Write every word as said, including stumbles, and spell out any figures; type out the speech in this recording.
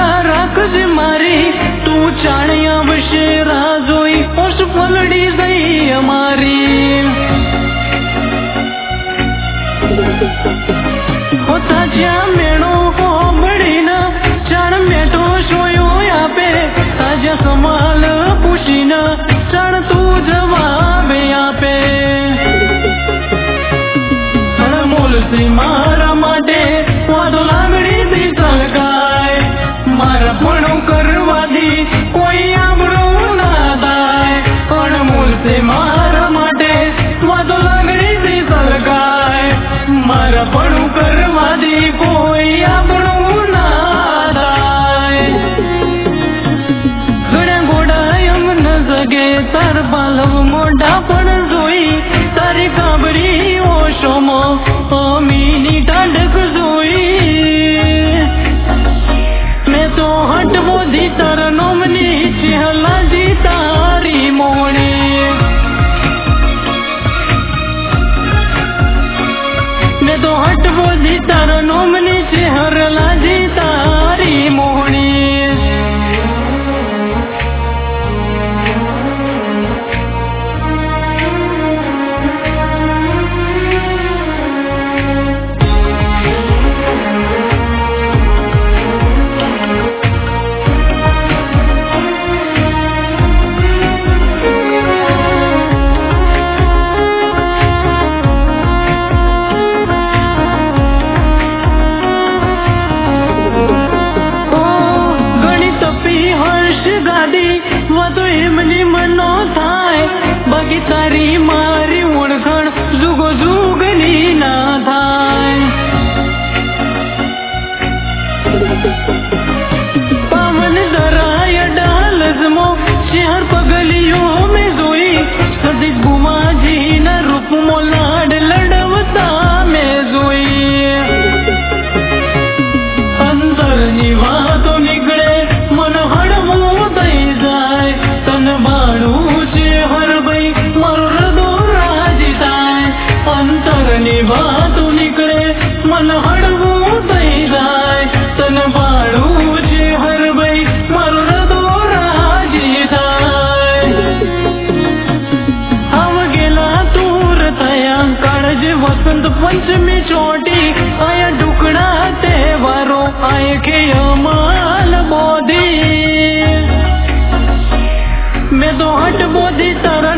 राखज मारी तू चाणिया विषे राजोई ओस पलड़ी गई हमारी होता ज्या मेणो हो बड़ी न चाण मेटो सोयो आपे ताजा समाल पूछी न चाण तू जवाब आपे अनमोल से मारा माटे वादो लागड़ी दी सलगाय मारा पणो करवा दी कोई आबरो ना दाय अनमोल से मारा माटे वादो लागड़ी दी सलगाय मारा पणो करवा दी कोई आबरो ना दाय घड़ा घोड़ा यम न जगे तार बालव मोढ़ा पण जोई तारी काबरी ओशोमो अमीनी टाढक जोई मैं तो हटवो दी तार नोमनी चेहला दी तारी मोणी मैं तो हटवो दी तार नोमनी चेहला दी तारी मोणी बाकी तारी मारी ओळखण जुगो जुगनी ना थाय पावन जराय डालजमो शहर पगलियों में जोई सदी गुमाजी न रूप मोलाड लड़वता में जोई अंदर निवातो निकले मन हड़वो दई जाए तन बाणू हर भाई मरदो राजी थाय अंतर निभातु निकले मन हड़वो दई जाय तन बाड़ू जे हर भाई मरदो राजी थाय आव गेला दूर थया काळज वसंत पंचमी चोटी आया डुकड़ा तेवारो आय के अमाल बोधी मैं तो हट बोधी तारा